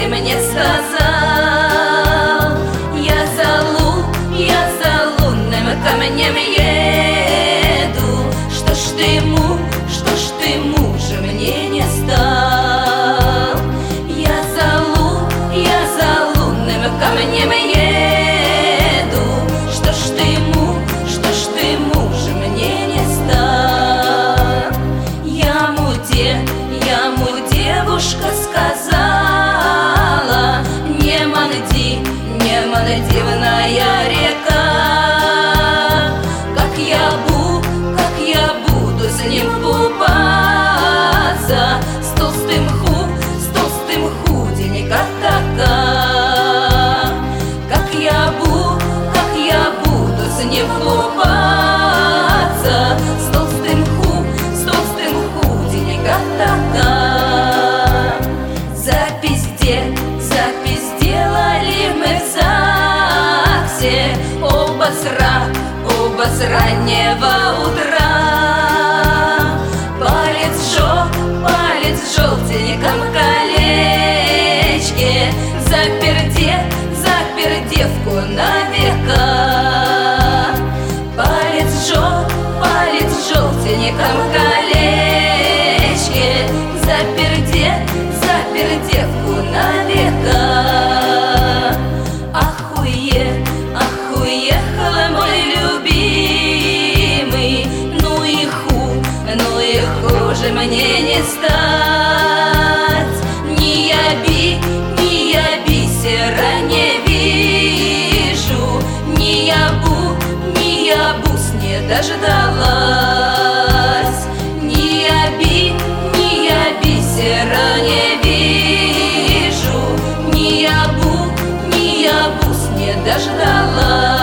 ты мне сказал. Я за лунным камнем еду. Что ж ты мужа мне не стал? Я за лунным камнем еду. Что ж ты мужа мне не стал? Яму девушка сказала: не дивная река. Как я буду с ним купаться, с толстым худенько така. Как я буду с ним купаться, с толстым худенько така. Запись делали мы в ЗАГСе оба с раннего утра. Палец в желтеньком колечке запер девку на века. Палец в желтеньком колечке запер девку на века. Ах, уехал мой любимый, ну и хуже мне не стать. Ни я бисера не вижу, ни я бус не дождалась. Ни я бисера не вижу, ни я бус не дождалась.